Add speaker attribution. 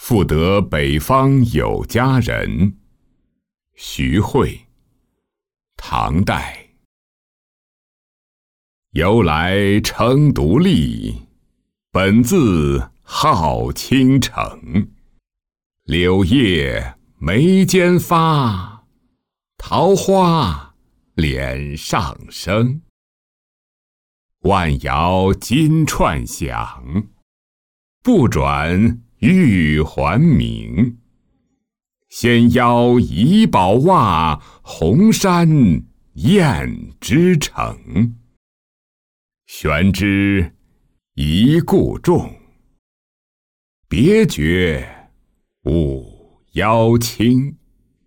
Speaker 1: 复得北方有佳人。徐惠，唐代。由来称独立，本自好倾城。柳叶眉间发，桃花脸上生。万摇金串响，不转玉环明。纤腰怡宝袜，红衫燕之城。悬之一顾众，别觉勿邀卿。